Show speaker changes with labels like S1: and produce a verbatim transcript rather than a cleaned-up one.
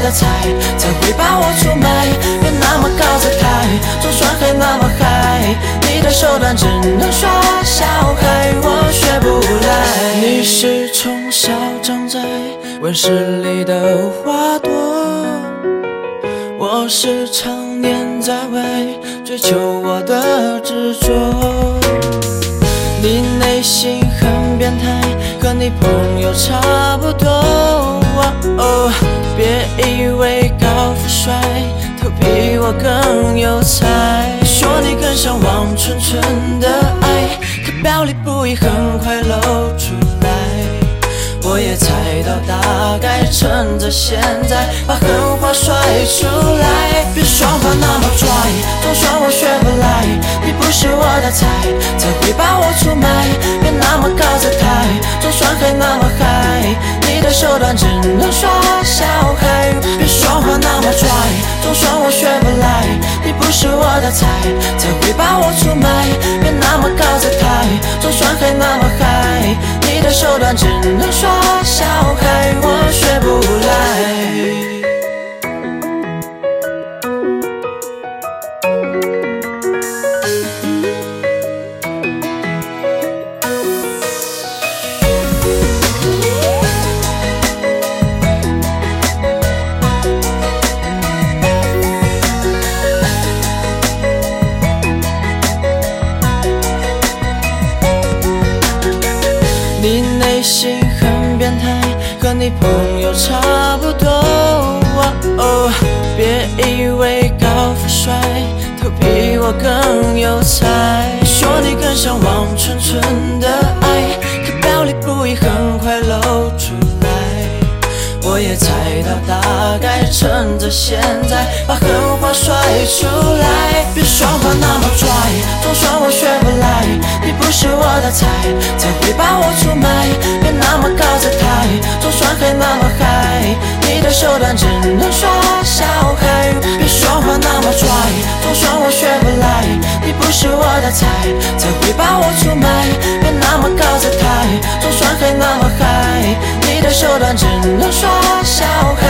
S1: 的菜，才会把我出卖。别那么高姿态，总算还那么嗨。你的手段只能耍小孩，我学不来。你是从小长在温室里的花朵，我是常年在为追求我的执着。你内心很变态，和你朋友差不多。哦，别以为高富帅都比我更有才，说你更向往纯纯的爱，可表里不一，很快露出来。我也猜到大概，趁着现在把狠话甩出来。别说话那么拽，总算我学不来。你不是我的菜，才会把我出卖。别那么高姿态，总算还那么嗨。你的手段只能耍小孩。别说话那么拽，总算我学不来。你不是我的菜，才会把我出卖。别那么高姿态，总算还那么嗨。你的手段只能耍小孩，我学不来。你内心很变态，和你朋友差不多。哦，别以为高富帅都比我更有才，说你更向往纯纯的爱，可表里不一，很快露出来。我也猜到大概，趁着现在把狠话甩出来。别说话那么拽，总算我学不来。你不是我的菜，才会把我出卖。别那么高姿态，总算还那么嗨。你的手段只能耍小孩。别说话那么拽，总算我学不来。你不是我的菜，才会把我出卖。别那么高姿态，总算还那么嗨。你的手段只能耍小孩。